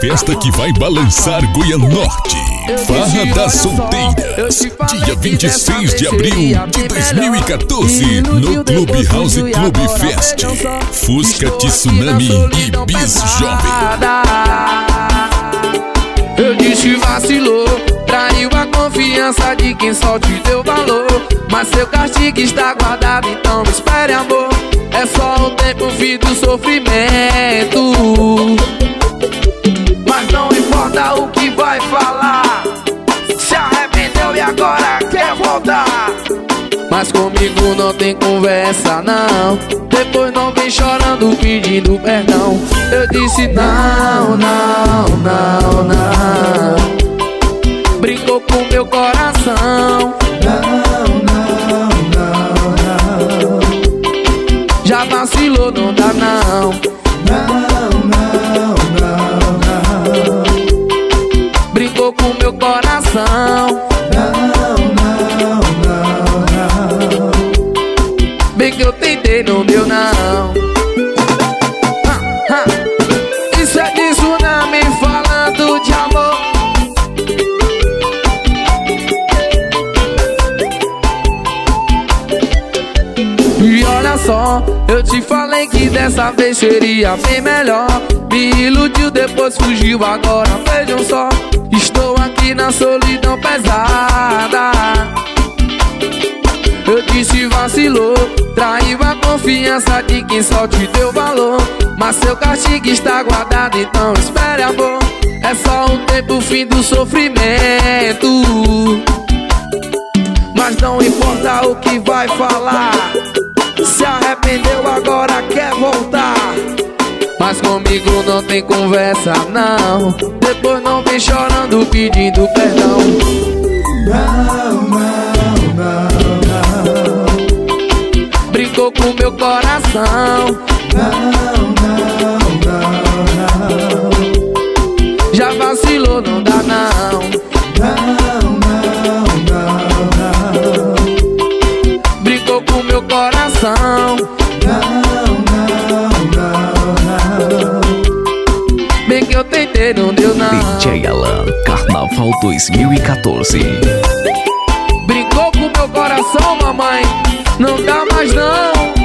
festa que vai balançar Goianorte. Farra das Solteiras, dia 26 de abril de 2014, no Clube House Club Fest. Fusca Tsunami e Bis Jovem. Eu disse vacilou, traiu a confiança de quem só te deu valor. Mas seu castigo está guardado, então espere, amor. É só o tempo, fim do sofrimento. Mas não importa o que vai falar, se arrependeu e agora quer voltar. Mas comigo não tem conversa não, depois não vem chorando pedindo perdão. Eu disse não, não, não, não. Brincou com meu coração. Não, não, não, não. Já vacilou, não dá não. Não, não, não, não. Brincou com meu coração. Não, não, não, não. Bem que eu tentei, não deu não. Isso é de Tsunami falando de amor. E olha só, eu te falei que dessa vez seria bem melhor. Me iludiu, depois fugiu, agora vejam só. Estou aqui na solidão pesada. Eu disse vacilou, traiu a confiança de quem só te deu valor. Mas seu castigo está guardado, então espere, amor. É só um tempo, fim do sofrimento. Mas não importa o que vai falar, se arrependeu, agora quer voltar. Mas comigo não tem conversa não, depois não vem chorando pedindo perdão. Não, não, não, não. Brincou com meu coração. Não, não, não, não. Já vacilou, não dá não. Não, não, não, não. Brincou com meu coração. Não, não, não, não. Bem que eu tentei, não deu não. DJ Alan, Carnaval 2014. Brincou com meu coração, mamãe. Não dá mais não.